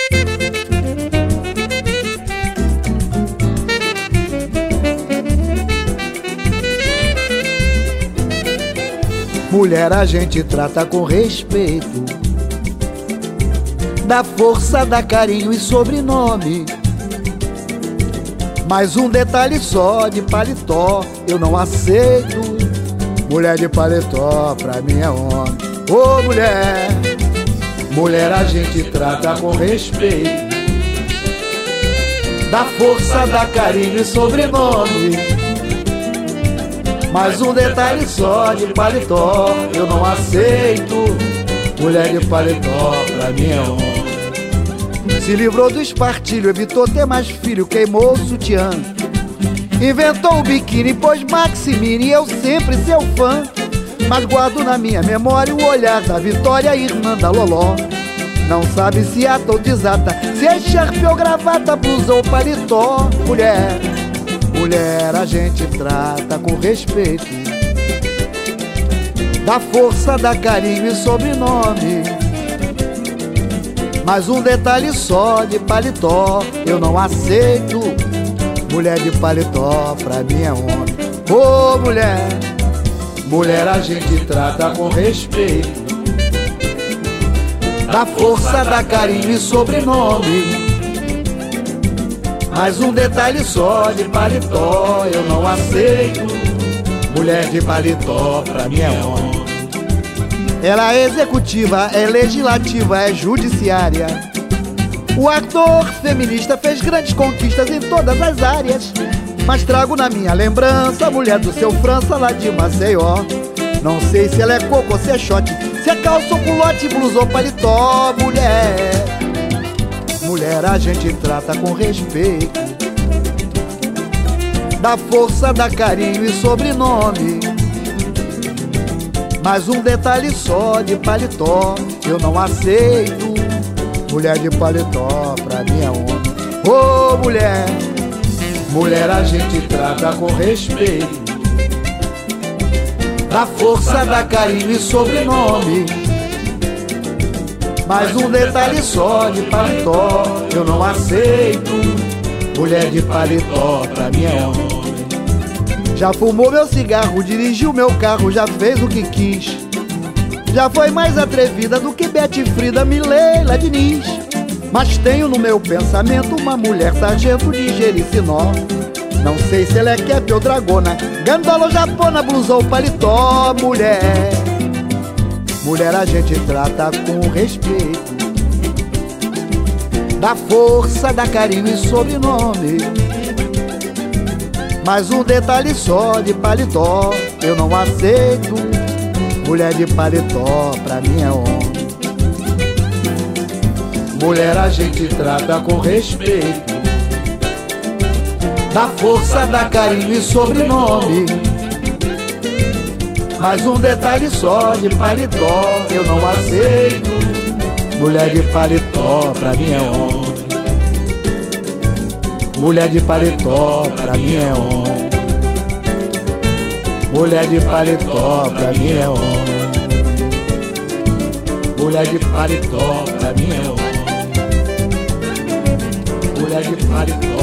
Mulher a gente trata com respeito, dá força, dá carinho e sobrenome. Mas um detalhe só, de paletó eu não aceito. Mulher de paletó pra mim é homem. Ô mulher, mulher a gente trata com respeito, dá força, dá carinho e sobrenome. Mas um detalhe só, de paletó eu não aceito. Mulher de paletó pra mim é homem. Se livrou do espartilho, evitou ter mais filho, queimou o sutiã, inventou o biquíni, pôs maximini, eu sempre seu fã. Mas guardo na minha memória o olhar da Vitória, irmã da Loló. Não sabe se ata ou desata, se é charpe ou gravata, blusa ou paletó. Mulher, mulher a gente trata com respeito, dá força, dá carinho e sobrenome. Mas um detalhe só, de paletó eu não aceito. Mulher de paletó pra mim é homem. Ô mulher, mulher a gente trata com respeito, dá força, dá carinho e sobrenome. Mas um detalhe só, de paletó eu não aceito. Mulher de paletó pra mim é homem. Ela é executiva, é legislativa, é judiciária. O ator feminista fez grandes conquistas em todas as áreas. Mas trago na minha lembrança a mulher do seu França lá de Maceió. Não sei se ela é coco ou se é shot, se é calça ou culote, blusa ou paletó. Mulher, mulher a gente trata com respeito, dá força, dá carinho e sobrenome. Mas um detalhe só, de paletó eu não aceito. Mulher de paletó pra mim é homem. Ô mulher, mulher a gente trata com respeito, dá força, dá carinho e sobrenome. Mas um detalhe só, de paletó eu não aceito. Mulher de paletó pra mim é homem. Já fumou meu cigarro, dirigiu meu carro, já fez o que quis. Já foi mais atrevida do que Betty Frida, Mileila Diniz. Mas tenho no meu pensamento uma mulher sargento de Jericinó. Não sei se ela é cap ou dragona, gandola ou japona, blusa ou paletó. Mulher, mulher a gente trata com respeito, dá força, dá carinho e sobrenome. Mas um detalhe só, de paletó eu não aceito. Mulher de paletó pra mim é homem. Mulher a gente trata com respeito, dá força, dá carinho e sobrenome. Mas um detalhe só, de paletó eu não aceito. Mulher de paletó pra mim é homem. Mulher de paletó pra mim é homem. Mulher de paletó pra mim é homem. Mulher de paletó pra mim é homem. Mulher de paletó.